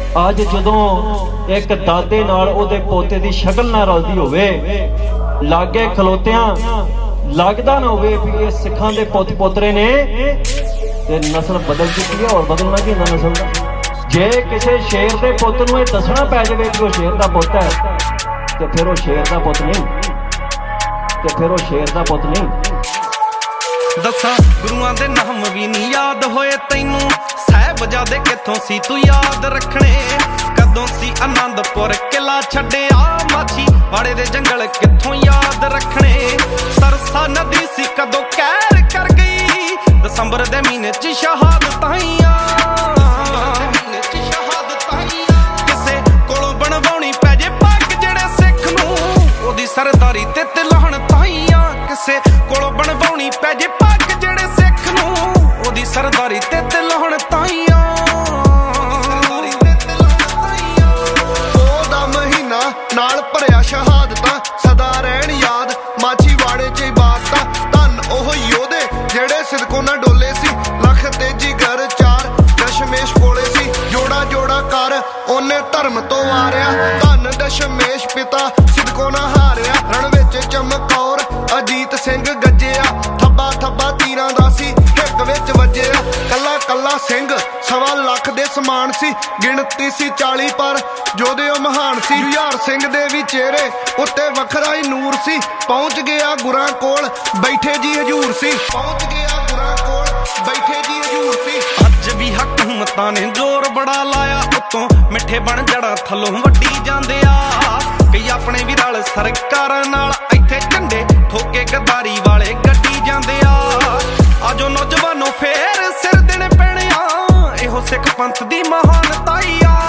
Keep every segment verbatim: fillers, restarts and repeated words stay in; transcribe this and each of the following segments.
ਅੱਜ ਜਦੋਂ ਇੱਕ ਦਾਦੇ ਨਾਲ ਉਹਦੇ ਪੋਤੇ ਦੀ ਸ਼ਕਲ ਨਾ ਰਲਦੀ ਹੋਵੇ, ਲਾਗੇ ਖਲੋਤਿਆਂ ਲੱਗਦਾ ਨਾ ਹੋਵੇ ਵੀ ਇਹ ਸਿੱਖਾਂ ਦੇ ਪੁੱਤ ਪੋਤਰੇ ਨੇ, ਤੇ ਨਸਲ ਬਦਲ ਚੁੱਕੀ ਹੈ। ਔਰ ਬਦਲਣਾ ਕੀ ਹੁੰਦਾ ਨਸਲ ਦਾ? ਜੇ ਕਿਸੇ ਸ਼ੇਰ ਦੇ ਪੁੱਤ ਨੂੰ ਇਹ ਦੱਸਣਾ ਪੈ ਜਾਵੇ ਕਿ ਉਹ ਸ਼ੇਰ ਦਾ ਪੁੱਤ ਹੈ, ਤੇ ਫਿਰ ਉਹ ਸ਼ੇਰ ਦਾ ਪੁੱਤ ਨਹੀਂ, ਤੇ ਫਿਰ ਉਹ ਸ਼ੇਰ ਦਾ ਪੁੱਤ ਨਹੀਂ। ਦਸਾਂ ਗੁਰੂਆਂ ਦੇ ਨਾਮ ਵੀ ਨਹੀਂ ਯਾਦ ਹੋਏ ਤੈਨੂੰ, ਸਾਹਿਬਜ਼ਾਦੇ ਕਿੱਥੋਂ ਸੀ ਤੂੰ ਯਾਦ ਰੱਖਣੇ? ਕਦੋਂ ਸੀ ਆਨੰਦਪੁਰ ਕਿਲਾ ਛੱਡਿਆ, ਮਾਛੀ ਵਾੜੇ ਦੇ ਜੰਗਲ ਕਿੱਥੋਂ ਯਾਦ ਰੱਖਣੇ? ਸਰਸਾ ਨਦੀ ਸੀ ਕਦੋਂ ਕਹਿਰ ਕਰ ਗਈ, ਦਸੰਬਰ ਦੇ ਮਹੀਨੇ ਚ ਸ਼ਹਾਦਤਾਂ ਆਈਆਂ। ਕਿਸੇ ਕੋਲੋਂ ਬਣਵਾਉਣੀ ਪੈ ਜੇ ਪੱਗ ਜਿਹੜੇ ਸਿੱਖ ਨੂੰ, ਉਹਦੀ ਸਰਦਾਰੀ ਤੇ ਤੇ ਲਾਹਣ ਤਾਈਆਂ। ਕਿਸੇ ਕੋਲੋਂ ਬਣਵਾਉਣੀ ਪੈ ਜੇ ਪੱਗ ਜਿਹੜੇ ਸਿੱਖ ਨੂੰ, ਉਹਦੀ ਸਰਦਾਰੀ ਤੇ ਤੇ ਲਾਹਣ ਤਾਈਆਂ। ਉਹਦਾ ਮਹੀਨਾ ਨਾਲ ਭਰਿਆ ਸ਼ਹਾਦਤਾਂ, ਸਦਾ ਰਹਿਣ ਯਾਦ ਮਾਛੀ ਵਾੜੇ ਚ ਇਬਾਦਤਾਂ। ਧੰਨ ਉਹ ਯੋਧੇ ਜਿਹੜੇ ਸਿਦਕੋਂ ਨਾ ਡੋਲੇ ਸੀ, ਲੱਖ ਤੇਜੀ ਗਰ ਚਾਰ ਦਸ਼ਮੇਸ਼ ਕੋਲੇ ਸੀ। ਜੋੜਾ ਜੋੜਾ ਕਰ ਉਹਨੇ ਧਰਮ ਤੋਂ ਵਾਰਿਆ, ਧੰਨ ਦਸ਼ਮੇਸ਼ ਪਿਤਾ ਸਿਦਕੋਂ ਨਾ ਹਾਰਿਆ। ਰਣ ਵਿੱਚ ਚਮਕੌਰ ਅਜੀਤ ਸਿੰਘ ਗੱਜਿਆ, ਥੱਬਾ ਥੱਬਾ ਤੀਰਾਂ ਦਾ ਸੀ ਹਿੱਕ ਵਿੱਚ ਵੱਜਿਆ। ਕੱਲਾ ਕੱਲਾ ਸਿੰਘ ਸਵਾ ਲੱਖ ਦੇ ਸਮਾਨ ਸੀ, ਗਿਣਤੀ ਸੀ ਚਾਲੀ ਪਰ ਯੋਧੇ ਉਹ ਮਹਾਨ ਸੀ। ਜੁਝਾਰ ਸਿੰਘ ਦੇ ਵੀ ਚਿਹਰੇ ਉੱਤੇ ਵੱਖਰਾ ਹੀ ਨੂਰ ਸੀ, ਪਹੁੰਚ ਗਿਆ ਗੁਰਾਂ ਕੋਲ ਬੈਠੇ ਜੀ ਹਜੂਰ ਸੀ। ਪਹੁੰਚ ਗਿਆ ਗੁਰਾਂ ਕੋਲ ਬੈਠੇ ਜੀ ਹਜੂਰ ਸੀ। ਅੱਜ ਵੀ ਹਕੂਮਤਾਂ ਨੇ ਜ਼ੋਰ ਬੜਾ ਲਾਇਆ, ਉੱਤੋਂ ਮਿੱਠੇ ਬਣ ਜੜਾ ਥੱਲੋਂ ਵੱਡੀ ਜਾਂਦੇ ਆ। ਕਈ ਆਪਣੇ ਵੀ ਰਲ ਸਰਕਾਰਾਂ ਨਾਲ ਇੱਥੇ ਝੰਡੇ ਠੋਕੇ ਗੱਦਾਰੀ ਵਾਲੇ ਗੱਡੀ ਜਾਂਦੇ ਆ। ਆਜੋ ਨੌਜਵਾਨੋ ਫੇਰ ਸਿਰ ਦੇਣੇ ਪੈਣੇ ਆ, ਇਹੋ ਸਿੱਖ ਪੰਥ ਦੀ ਮਹਾਨਤਾਈ ਆ।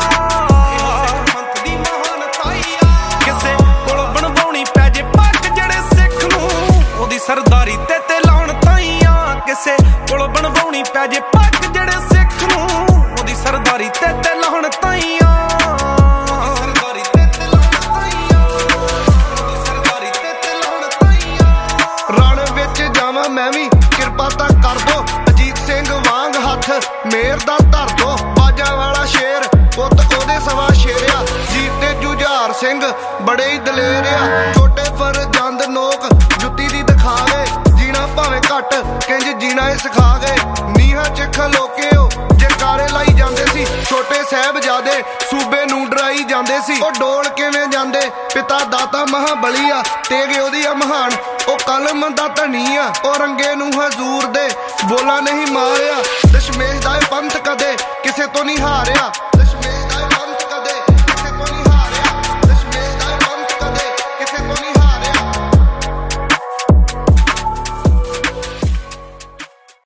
ਕਿਸੇ ਕੋਲੋਂ ਬਣਵਾਉਣੀ ਪੈ ਜੇ ਪੱਗ ਜਿਹੜੇ ਸਿੱਖ ਨੂੰ, ਉਹਦੀ ਸਰਦਾਰੀ ਤੇ ਤੇ ਲਾਉਣ ਤਾਈਆਂ। ਕਿਸੇ ਕੋਲੋਂ ਬਣਵਾਉਣੀ ਪੈ ਜੇ ਪੱਗ ਜਿਹੜੇ ਸਿੱਖ ਨੂੰ, ਉਹਦੀ ਸਰਦਾਰੀ ਤੇ ਤੇ ਲਾਉਣ ਤਾਈਆਂ। ਰਣ ਵਿੱਚ ਜਾਵਾਂ ਮੈਂ ਵੀ ਕਿਰਪਾ ਤਾਂ ਕਰ ਦੋ, ਅਜੀਤ ਸਿੰਘ ਵਾਂਗ ਹੱਥ ਮੇਰ ਦਾ ਧਰ ਦੋ। ਬਾਜਾਂ ਵਾਲਾ ਸ਼ੇਰ ਪੁੱਤ ਉਹਦੇ ਸਵਾ ਸ਼ੇਰਿਆ, ਜੀਤ ਤੇ ਜੁਝਾਰ ਸਿੰਘ ਬੜੇ ਹੀ ਦਲੇਰ ਆ। ਛੋਟੇ ਫਰਜ਼ੰਦ ਨੋਕ ਜੁੱਤੀ ਦੀ ਦਿਖਾ ਗਏ, ਜੀਣਾ ਭਾਵੇਂ ਘੱਟ ਕਿੰਜ ਜੀਣਾ ਇਹ ਸਿਖਾ ਗਏ। ਨੀਹਾਂ ਚ ਖਲੋਕੇ ਉਹ ਜੈਕਾਰੇ ਲਾਈ ਜਾਂਦੇ ਸੀ, ਛੋਟੇ ਸਾਹਿਬਜ਼ਾਦੇ ਸੂਬੇ ਨੂੰ ਡਰਾਈ ਜਾਂਦੇ ਸੀ। ਉਹ ਡੋਲ ਕਿਵੇਂ ਜਾਂਦੇ ਪਿਤਾ ਦਾਤਾ ਮਹਾਬਲੀ ਆ, ਤੇਗ ਉਹਦੀ ਆ ਮਹਾਨ ਉਹ ਕਲਮ ਦਾ ਧਨੀ ਆ। ਉਹ ਰੰਗੇ ਨੂੰ ਹਜ਼ੂਰ ਦੇ ਬੋਲਾ ਨਹੀਂ ਮਾਰਿਆ, ਦਸ਼ਮੇਸ਼ ਦਾ ਇਹ ਪੰਥ ਕਦੇ ਕਿਸੇ ਤੋਂ ਨਹੀਂ ਹਾਰਿਆ।